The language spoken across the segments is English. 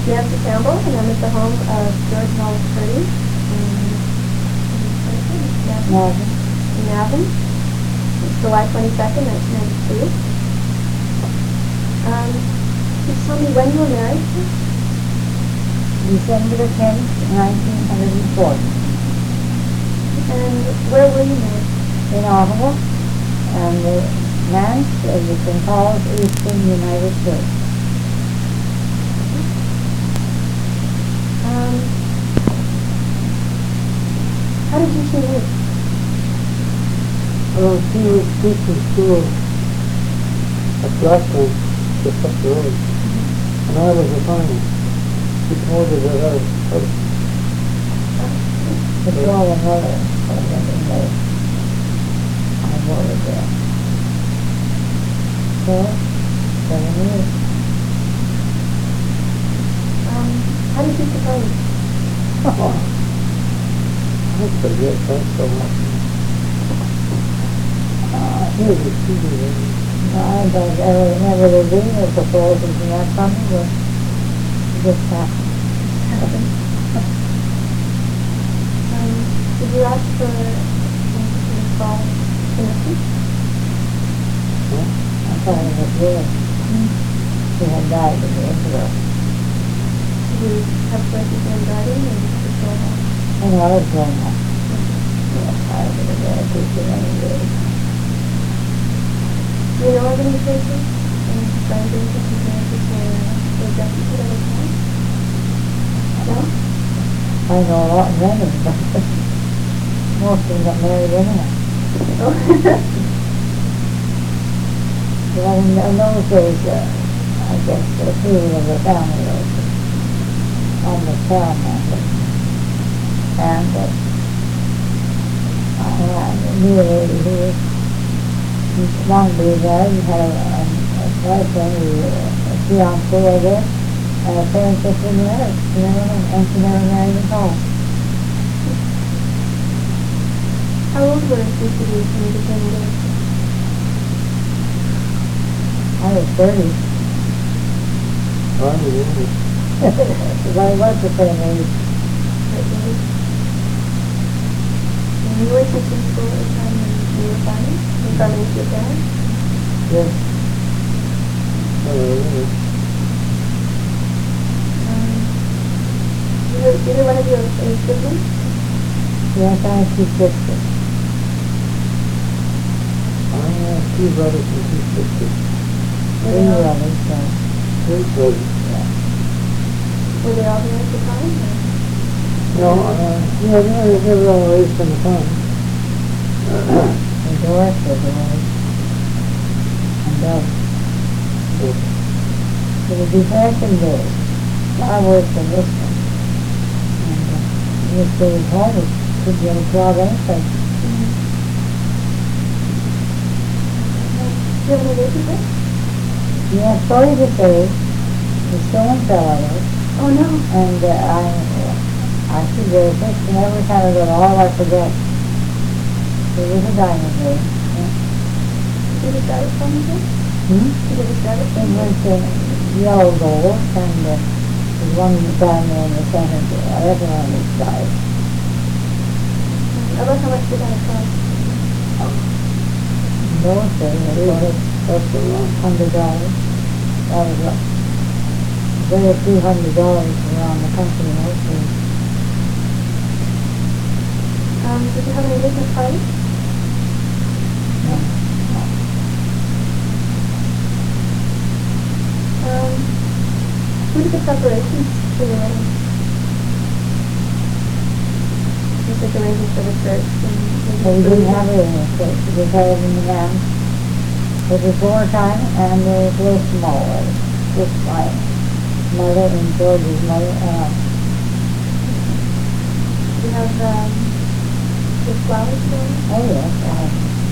Nancy Campbell, and I'm at the home of George Wallace Purdy in Navan. It's July 22nd, 1992. Just tell me when you were married? December the 10th, 1940. And where were you married? In Ottawa, and the manse is in St. Paul's, Eastern United States. How did you two meet? Well, she was teaching school at Blackburn, just up the road. And I was a farmer. She promoted her house. It's all another, I voted there. So, 7 years. How did you propose? I forget that so much. Here's a TV. I don't ever remember there being a proposal from that company, but it just happened. Did you ask for install Timothy? I thought it was there. She had died in the interval. Did you have choices in writing or just the show off? And I was grown up. Yes, I was a very teacher anyway. Do you know of any cases in finding circumstances where the justice would ever come? No? I know a lot of women, but most of them got married anyhow. Oh. Well, in those days, I guess the feeling of the family was almost paramount. And I knew a lady who wanted to be married. He had a boyfriend, a fiancé, I guess, and her parents just didn't let her. And she never married at all. How old were you when you became engaged? I was 30. I remember. Because I was the same age. And you were teaching school at the time when you were farming? You were farming with your parents? Yes. Either one of you any siblings? Yes, I have 2 sisters. I have 2 brothers and 2 sisters. 3 brothers, so. 3 brothers. Yeah. Were they all here at the time? No, they were all raised on the farm. And Doris was away. And Doug. It was depression days. I worked for this one. And he was staying home. He couldn't get a job anything. Do you have any relationship? Yeah, sorry to say, the stone fell out of it. Oh no. And I should go sick and every time I go to all I forget. There was a diamond ring. Did you start it from here? Hmm? Did you start it It from was yellow gold, and there's one diamond in the center. I reckon on each side. About how much did that cost? Those days, it was That's a lot. $100. That was very few $100 around the country mostly. Did you have any business parties? No. Who did the preparations for your wedding? Just like arrangements for the church and So we didn't have it in the church. We just had it in the van. It was wartime, and it was real small. Just my mother and George's mother. you have the flowers for it? Oh yes, I have.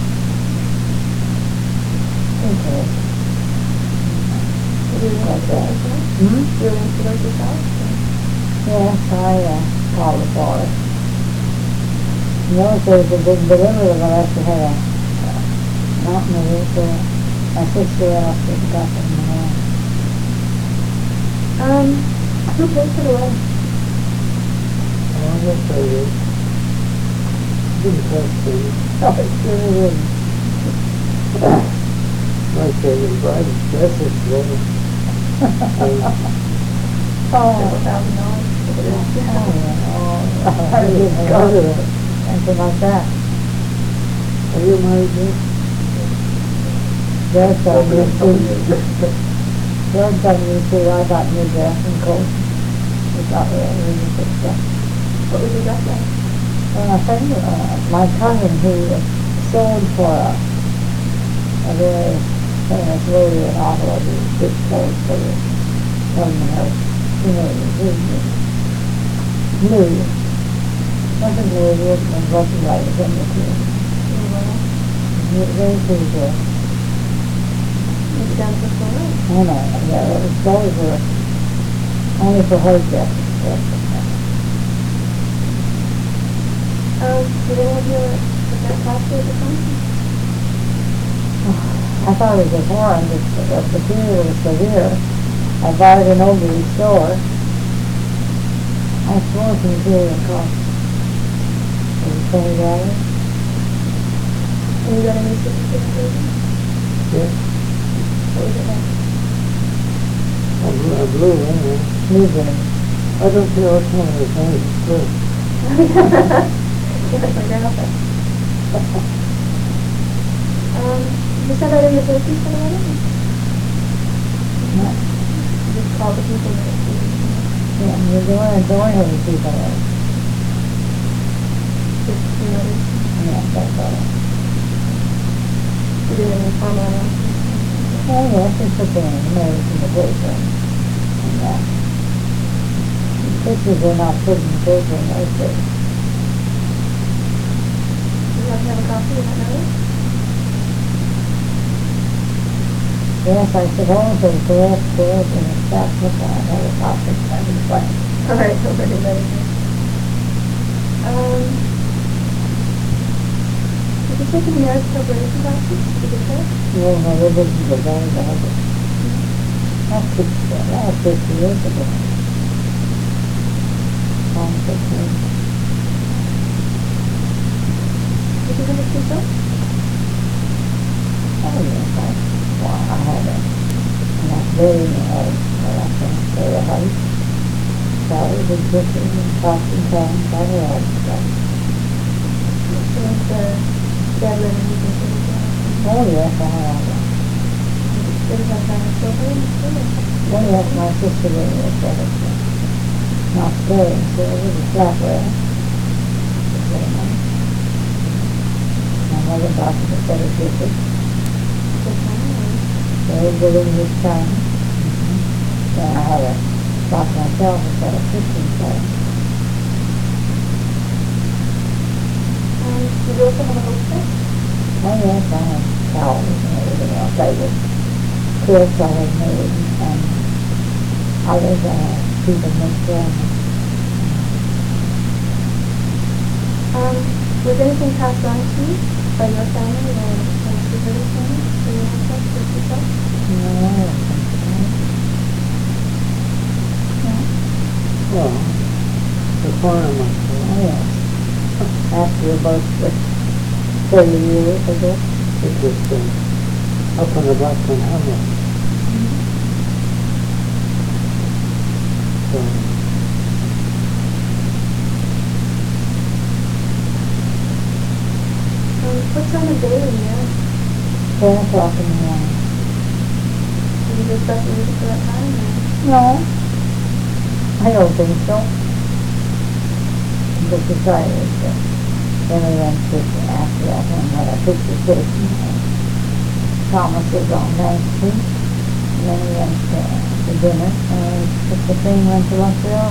Okay. Did you arrange for those yourself? Hmm? Did you arrange for those yourself? Yes, I called the florist. In those days, they didn't deliver them unless you had a mountain of it, so my sister else got them in the mail. Who paid for the wedding? Oh, yes, I did. Didn't cost me. Oh, it sure wouldn't. My favorite bride is dresses, though. Several $1,000. I didn't go to it. Anything like that. Are you married yet? There's some new suit. There's some new suit. I got new dress and coat. We got really good stuff. What was your dress like? And I think my cousin who sold for a very famous lady in Ottawa who did clothes for the government house. You know, new. Wasn't new, it wasn't right, it was in the team. Very pretty good. Maybe down to the floor. I know, yeah, those were only for her dresses. Did any of your that costume at the time? I thought it was a horn, but the material was severe. I bought it in Oldie's store. I suppose the material cost $20. And you got a new suit for the occasion? Yes. What was it like? A blue, anyway. New green. I don't care what kind of it's made, it's blue. Yeah, that's my grandmother. You said that invitations for the wedding? Yeah, Just call the people that you're doing other people there. just notice. Yeah, that's all. You didn't even formal announcements. Oh, yes, it's the thing, marriage and the boyfriend. And that. Pictures are not put in the paper in those days. You have to have a copy of that notice? Yes, I suppose they correct and it's that look on another topic, that was fun. Alright, so pretty late. Did you take any marriage preparation classes? Did you take? Well, no, it wasn't the guy that had it. That was 50 years ago. 15. Did you finish yourself? Oh, yes, I had a nice day, I think, very high. Flowers and cooking and pots and pans, I had all the stuff. So it's Devlin and you can take it. Oh, yes, I had all that. Did you have time to go home? Well, yes, my sister really was better. Not staying, so it was a flat way. My mother bought me a set of dishes. Very good English time. Then I had a bought myself a set of kitchen set. Did you also have a hostess? Oh yes, I had towels and everything else. I would quilts I had made and others I had people make them. Was anything passed on to you by your family or Mr. family? For your hostess or yourself? No, I don't think so. No. Well, the farm, Oh yes. After about 30 years ago. it was up on the Blackburn Hamlet. So, What time of day were you at? 10 o'clock in the morning. Did you just start music for that time? Or? No, I don't think so. The society is then we went to after that one had a picture station. Thomas was on 9th Street. And then we went to dinner and took the train went to Montreal.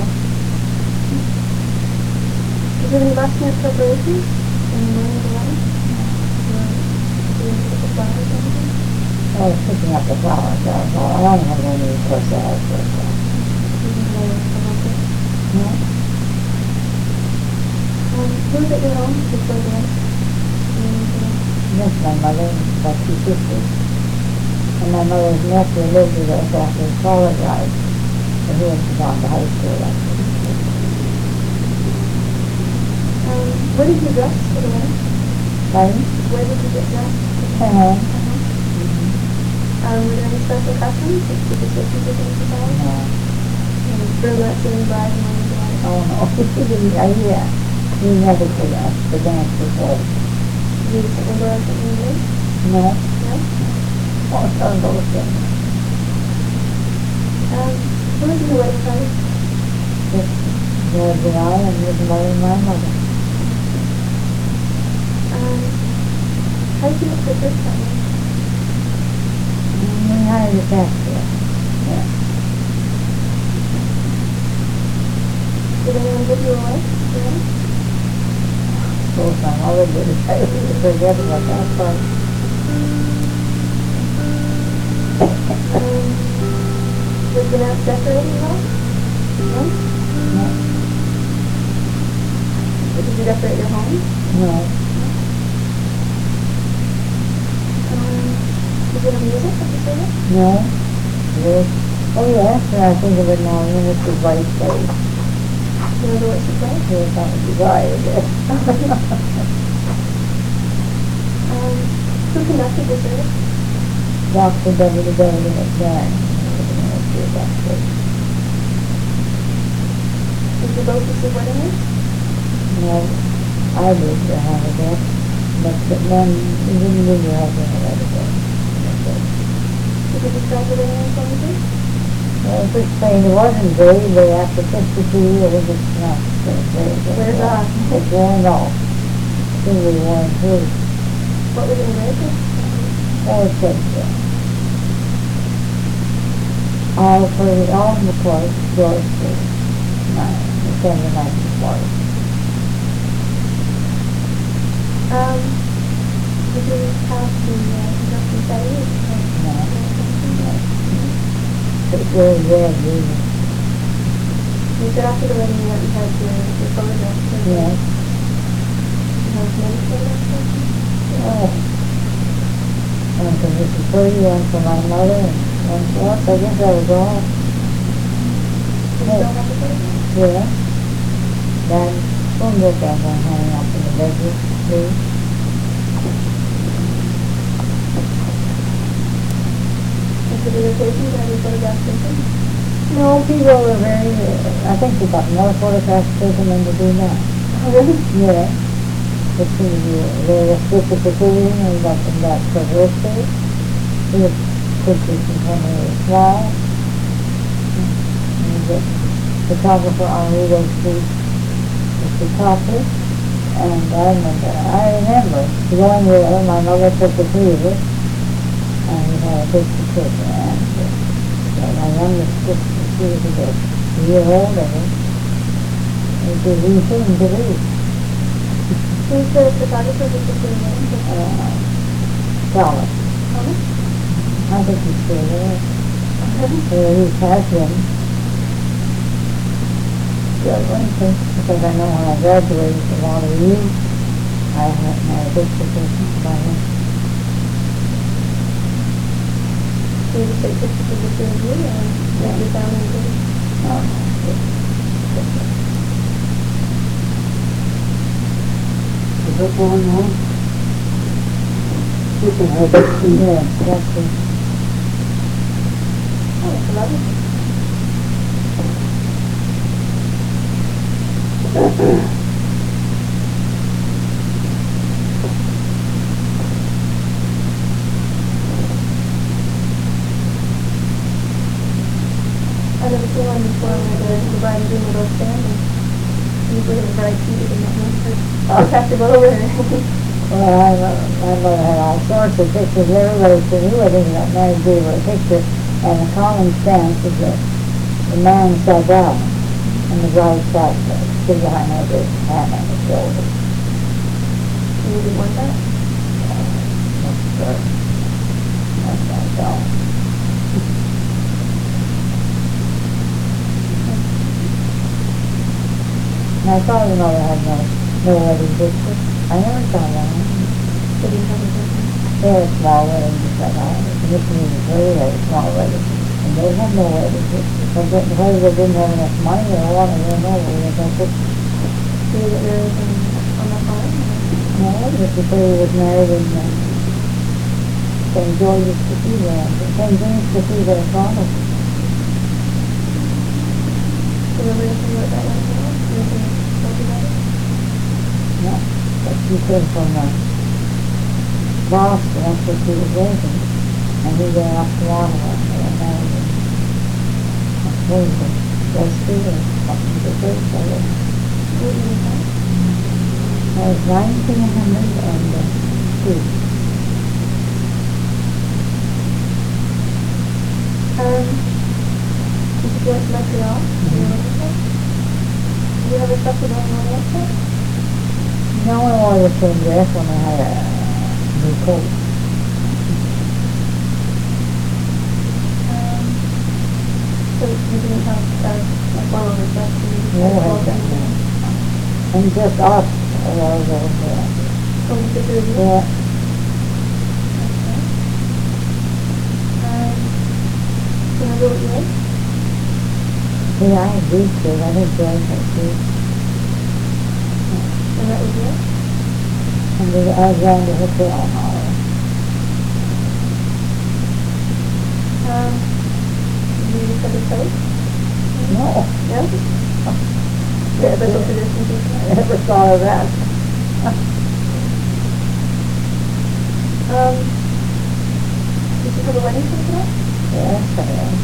Did you have any last minute preparations in the morning of the wedding? Did you put the flowers or anything? I was picking up the flowers, that was all. I only had one of corsage for a while. No? Who was at your home before the wedding? That's my mother and my two sisters. And my mother's nephew lived with us after he apologized. And he had gone to high school, actually. Where did you dress for the wedding? Pardon? Where did you get dressed? Uh-huh. Were there any special customs? Like superstitions or things like that? No. Burlesque and bride and all of that? Oh, no. He didn't, yeah. He never did us the dance before. Did you just remember something you did? No. No? Oh, none of those things. Who was in the wedding party? Just George and I and his mother and my mother. How did you look for church that way? We hired a pastor. Yeah. Did anyone give you a wife? Yeah? Both my mother did it. I forget about that part. Was the house decorated at all? No? No. Did you decorate your home? No. Did you have music at the service? No. Yes. Oh, yes. I think of it now. Mrs. White played. You know the words you play? Yes, that was the guy, I guess. Who conducted the service? Dr. W.W. McMahon. Did you both receive wedding rings? No, I did the have that, but then we didn't really have any other thing. Did you describe the wedding rings on the day? Well, it was plain, it wasn't very, but after 52, it was just not very good. Where's that? It's worn off. Really worn through. What was it engraved with? All picture. All for the Alma Court, George Street, December 1940. Did you have the induction ceremony? No. It's really good, really. You said after the wedding you went and had your photograph. Yes. You have many photographs? Oh. One for Mrs. Purdy, one for my mother, and one for us. I guess that was all. You still have the photograph? Yeah. Then, we'll get that one hanging up in the bedroom, please. And for the occasion, you have your photographs taken? No, people were very, I think we got more photographs taken than we do now. Oh, really? Yeah. But they were specification and got them back for birthday. We had pictures from when they were small. And the photographer on Rideau Street, Mr. Copley. And I remember going with her, my mother took the three of us, and we had a picture taken. And my youngest sister, she was about a year older than me. It was a easy thing to do. Who's the photographer with the same name? Thomas. Thomas? I think he's still there. He has been. Still Lincoln, because I know when I graduated from all of you, I had my picture taken by him. So you just take pictures of the two of you and make your family good? No, Is that going on? You can have it. yes, that's it. Oh, that's lovely. I've never seen one before where the bride and groom were both standing. Usually the bride seated and the husband have to go over there. Well, my mother had all sorts of pictures. Everybody to me, I think that Mary gave her a picture, and the common sense is that the man sat down, and the bride sat stood behind her with his hand on his shoulder. You didn't want that? That's not all. My father-in-law had no wedding picture. I never saw one. They didn't have a picture. They had small weddings, but this was a very, very small wedding. And they had no way to fix it, because they didn't have enough money or what, I don't know, they had no fix it. Do you get rid of them on the farm? No, just before he was married in St. George's Cathedral, St. James Cathedral in Toronto. Do you ever think about that one now? Do you think about it? No, but she came from Boston, that's where she was raised, and he went up to Ottawa, and they were married in Queensland, West Street, or something to do, so they What do you think? was 1902. Did you go to Montreal? Do you have a special going on yesterday? No one wanted to change dress when I had a new coat. So you didn't have like one of the best No, and just us, I was over there. So we could do it. Yeah, Do you remember what you ate? yeah, I agreed to it, I didn't do anything to it. And that was it? And I was around the hotel now. Did you just have a toast? No, No? Yeah, Special yeah. traditions or I something? never thought of that. Did you have a wedding for today? Yes, I am.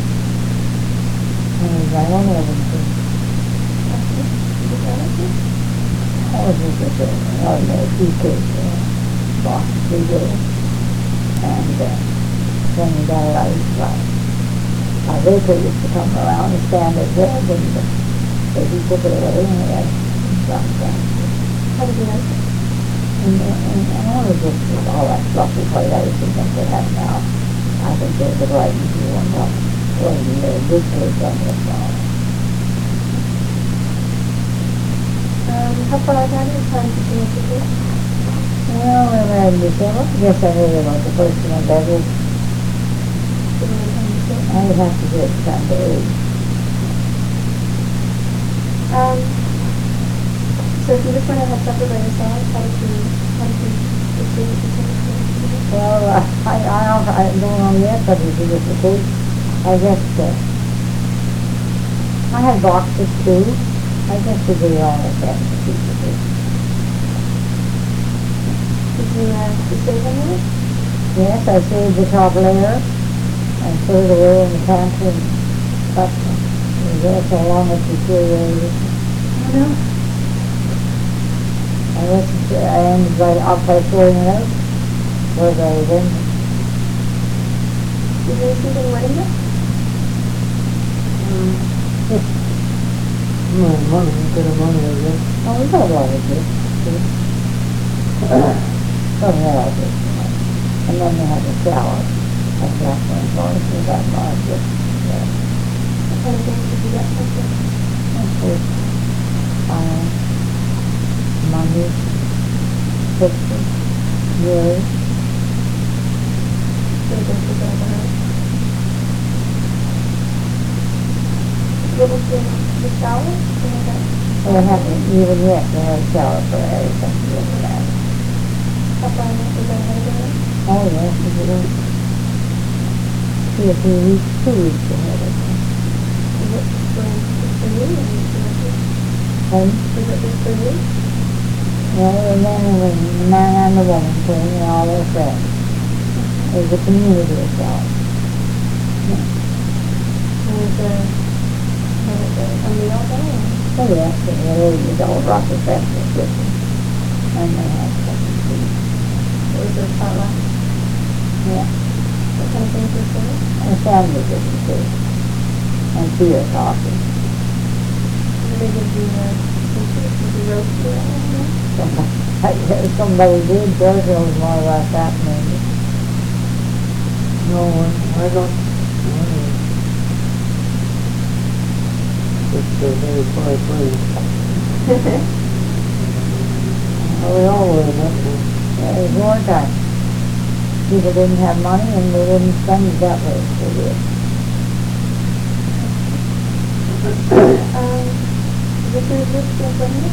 And my own wedding too. Did you have it? I was just a ordinary few kids, Boston three girls. And then we got a lot of like, our baker used to come around and stand at bread and so he took it away and we had some stuff. How did you know? And all of this was all that fluffy white icing that they have now. I think they would like to do one up. Well, you know, good cake on this all. How far ahead of time did you make it here? Well, we were in December. I guess I knew about the first one that was. Did you make time to sit? I would have to do it Sunday. So if you just went and had supper by yourself, how did you receive it? Well, I don't know yet, but if you get the cake, I guess, I had boxes too. I guess we did it all like that. Did you save any of it? Yes, I saved the top layer and put it away in the pantry and cut them. It was there so long it deteriorated. I don't know. I ended right up by throwing it out. Where I was in. Did you receive any wedding gifts? Money, a bit of money, I guess. Oh, we got a lot of this. Some had all this. And then they had the shower. And that's when we got mine. What kind of things did you get from them? Money, pictures, jewelry. What was the shower? They haven't even yet, they have a shower for everything to look at. How far was that ahead of it? Oh, yes, we do. 2 or 3 weeks, 2 weeks ahead of them. Is it just for you or And, is it just for you? and then when the man and the woman came and all their friends. It was a community of shower. Was a meal there? So yes, and the ladies all brought their breakfast with them. And they had something to eat. Or was it a potluck? Yeah, What kind of things were served? and sandwiches and too. And tea or coffee. Did they give you did you roast it? Somebody did, Georgia was more about that maybe. No one, I don't. It's a very quiet place. We all were in that one. Yeah, it was wartime. People didn't have money and they didn't spend it that way, they did. your gift to Brenda?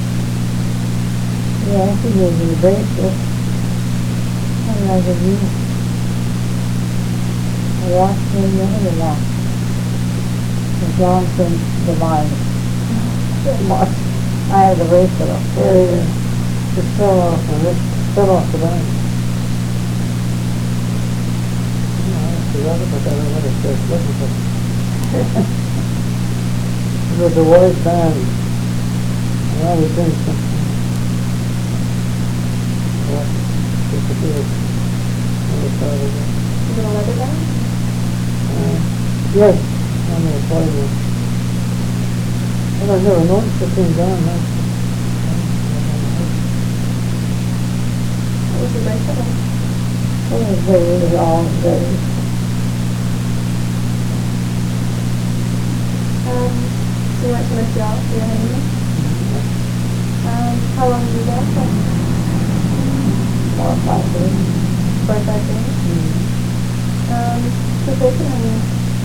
Yeah, she gave me a bracelet. I like it. I watched her the other one. The Johnson Divine. I have the bracelet up there. It fell off the bank. I forgot about that. I gotta start looking for it. It was a white band. And I was doing something. What? Disappeared. Never thought of it. Is it a leather bag? Yes, I'm gonna play with it. Well, I never noticed it came down. What was the bracelet on? It was very long, very. So you went to Montreal for your honeymoon? How long did you go for? 4 or 5 days. 4 or 5 days? Who paid for the honeymoon?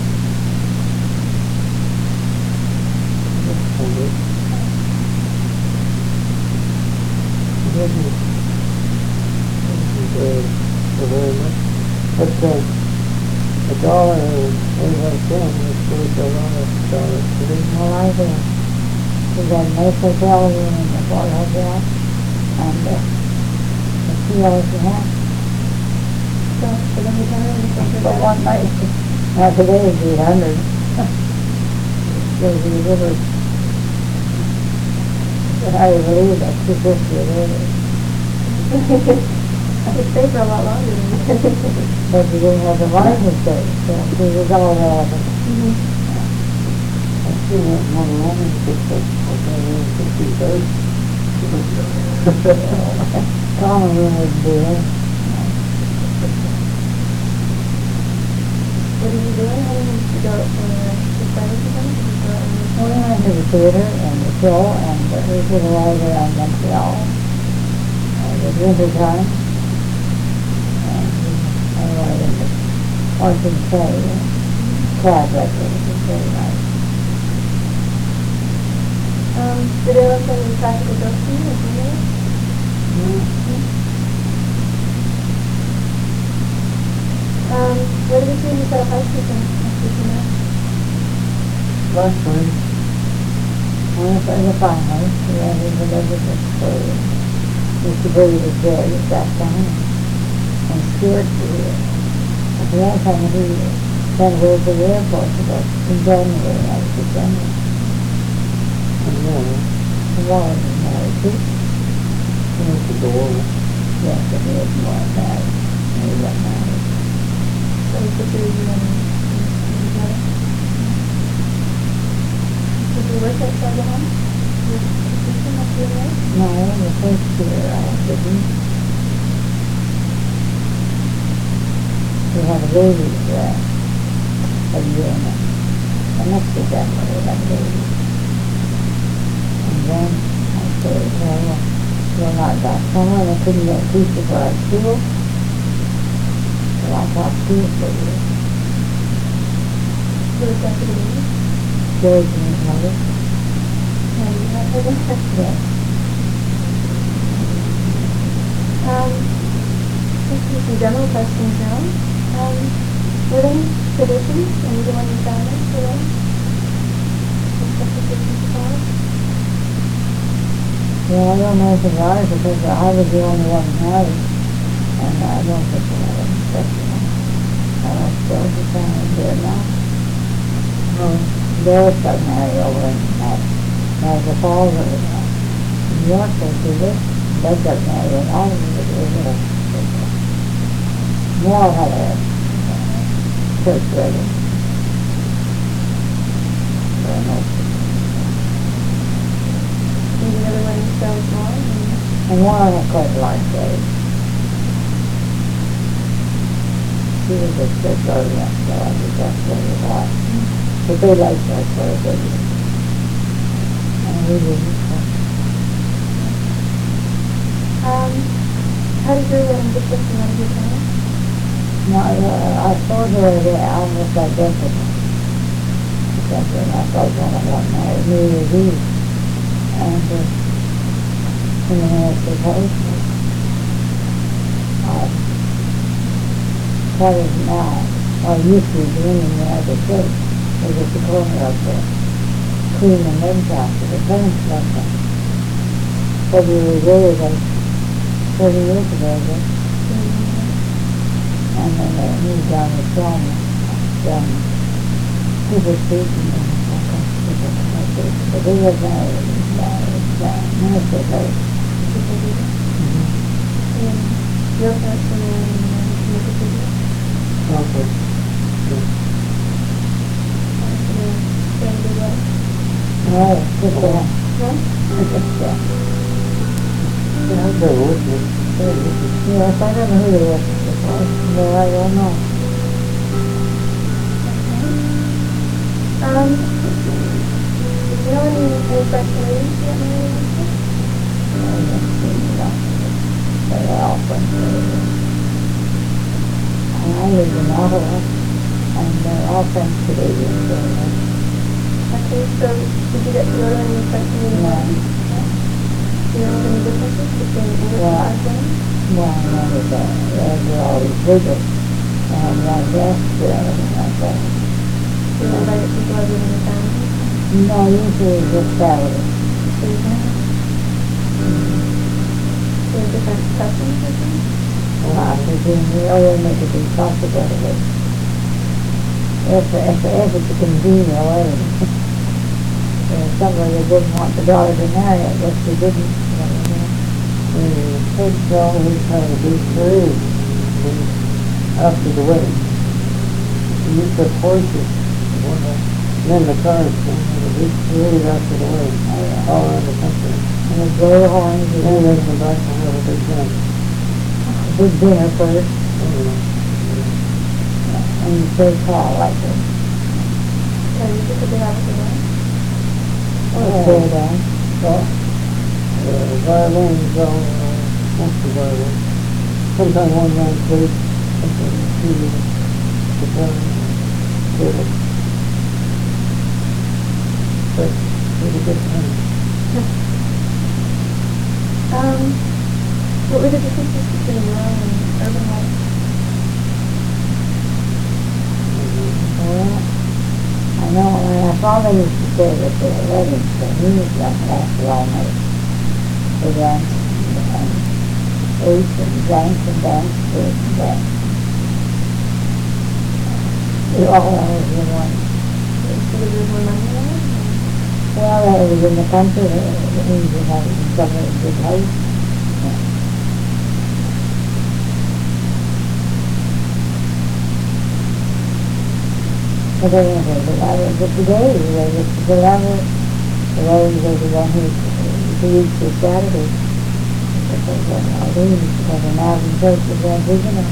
Very much. But $1 and 85 cents is worth a lot of dollars today. Well, I think we got a nice hotel room in the Fort Hotel, and a few hours and a half. So, for the hotel room, you spent For one night. Now today is 800. Goes to the river. But I believe that's 250 a day. You stay for a lot longer than you did. But you didn't have the money to stay, so it was all relevant. I still want more money to fix it. Common room would be in. What did you do? How did you go to Spanish again? We went to the theater and the show, and we did a ride around Montreal. It was winter time. I ride in the Ocean Bay, crab record, it was very nice. Did they look at any practical jokes to you or something? Where did you see you set up housekeeping? Last time, We went to the farmhouse, we went into the business store. Mr. Brady was there, he sat down, and Stuart was there. At the last time he sent her to the airport in January, I was in January. The war was married too. I went to the war. Yes, but he was more married. He got married. So you put your you and together? Did you work outside the home? With the kitchen after you married? No, the first year I didn't. We had a baby a year and the next December we had a baby. And then I said, well, you're not that summer, and I couldn't get teacher for our school. So I taught school for a year. Who was that for the baby? George and his mother. And you had her there? Yes. Just some general questions now. Were there any traditions in either one of your families for them? Except for Christmas and fall? Well, I don't know if it's ours because I was the only one married, and I don't think we had any special one. I don't suppose the family there now. Doris got married over in Niagara Falls or New York, they did it. They got married in all of it. Moore had a church wedding. Very nice. And the other one is so small? And Moore had quite a large wedding. She was a church earlier, so I think that's what it was. But they liked us for a baby. And we didn't. How did your wedding differ from one of your parents? No, I told her they're almost identical. Except when I thought one of them married New Year's Eve. and in the minister's house. That is now, or used to be doing in the other church, was at the corner of the Queen and Lancaster, the French Lancaster. February day, like 30 years ago, I guess. And then they moved down the Stone, down Cooper Street, and then but they were married in the minister's house. Your person in Wikipedia? Okay. No, just there. No? Just there. Yeah, I've been with me. Yes, I don't know who they were before, but I don't know. Do you know any French movies that you I haven't seen them. They're all French movies. And I live in Ottawa, and they're all French Canadians. So, Okay, so did you get to go to any French movies? yeah. Do you know any differences between English Yeah. and French? Well, they're always bigger, and like desks and everything like that. Do you know that people are living in families? No, usually it's just salary. Do you know? Do you have different customs or something? I presume we always make it impossible to live. If it's a convenient way. Somebody that didn't want the daughter to marry, I guess they didn't. The kids always had a big parade after the wedding. We used to have horses, and then the cars came with a big parade after the wedding, all around the country. And the blow horns, And then they come back and have a big dance. big dinner first, Oh, and you take call like this. So you could be having to learn? Tear down. violins, mostly violins. Sometimes one man plays, sometimes two guitar, fiddle. But really good time. What were the differences between rural and urban life? Well, I know my father used to say that the weddings, the music lasted all night. They danced and ate and drank and danced and danced. They all wanted to one. Because there's more money in it? Well, it was in the country, it means you have somewhere in good house. But today, they have the weddings are the one who used to Saturday. Because an average church is that big enough.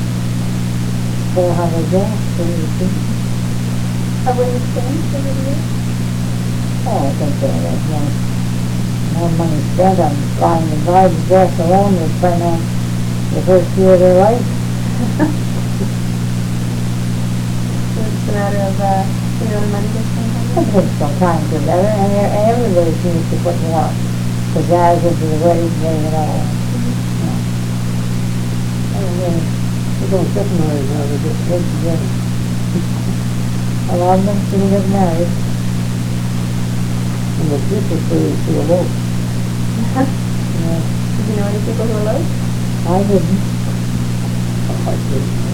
400 guests, so you see. Have we changed over the years? Oh, I think there's more money spent on buying the bride's dress alone than spent on the first year of their life. So it's a matter of, the money gets spent on It it? takes some time to better, and everybody seems to put more pizzazz into the wedding day and all. They don't get married now, they just live together. A lot of them still get married. And the people say to elope. Yeah, Do you know any people who are low? I didn't. I see.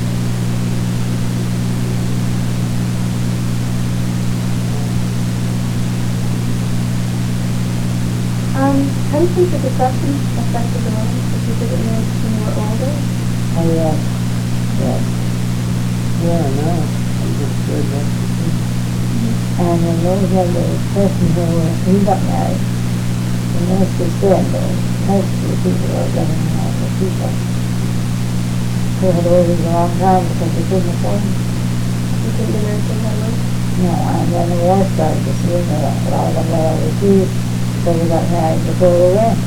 How do you think the depression affected the women? Did you get married when you were older? Oh, yes. Yes. Yeah, no, I'm just good at And then those other person who got married, the minister said that most of the people are getting married, the people who had waited a long time because they couldn't afford it. You couldn't be married when you were low? No, and then the war started, you see, and a lot of them were overseas, so they got married before they went.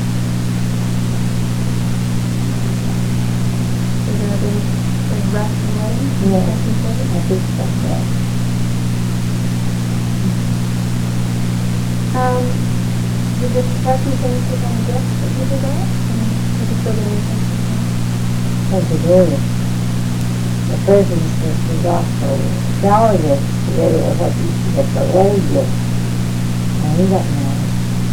Is there a big rush in weddings? Yeah. Second, I think so, yeah. Did have some things to kind of get that you did that, and you can still get anything. That's a good. The presence of the gospel. Shower gifts together with what you get the leg gift. And he got married.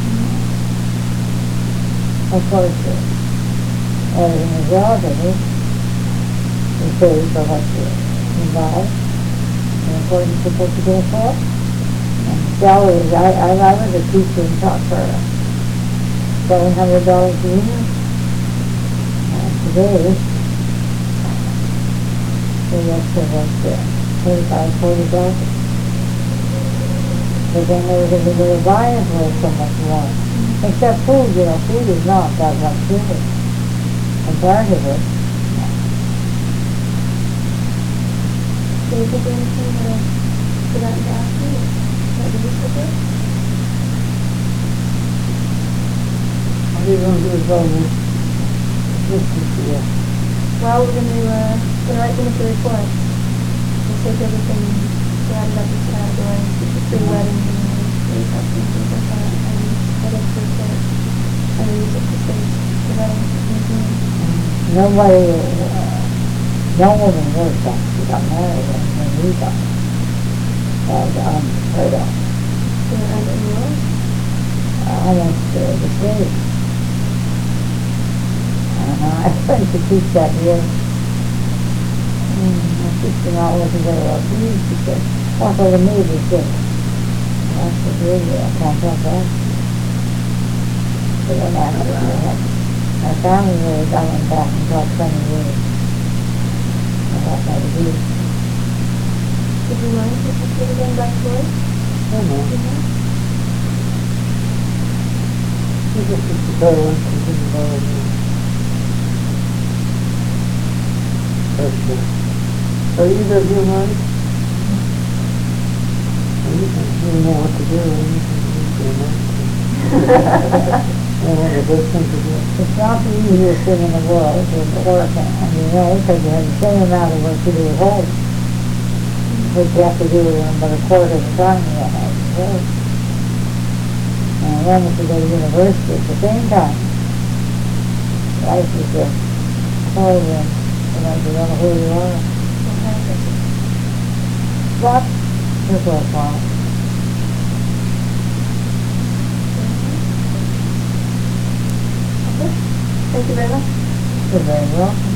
Of course, everything is relative. You pay for what you involved in accordance with what you can afford. And salaries, I was a teacher and taught for $700 a year. And today, we get to about $35,000-$40,000. But then everything we go to buy is worth so much more. Except food, food is not that much cheaper comparatively. Do you think there's anything that I forgot to ask you that we used to do? What are you going to do about this year? Well, we're going to write them the report. We'll take everything, add it up as categories, pre-wedding, makeup, and things like that, and put it to the report, and use it to save the wedding. Nobody, no woman knows that she got married when we got married. That was unheard of. So you're under the world? Almost the same. I went to teach that year. My sister not wasn't very well pleased because what are the neighbors doing? I said, really, I can't help that. So then after I had my family was I went back and taught 20 years. I got my degree. Did you mind if you could have gone back to work? I don't know. You just get the better one, you didn't bother me. Are either of you married? You know what to do, and you can do it. One of the best things to do. It's not the easiest thing in the world to work in, because you have the same amount of work to do at home, which you have to do in about a quarter of the time you have at work. And then if you go to university at the same time, life is just hard and you don't know who you are. But it's worthwhile. Thank you very much. You're very welcome.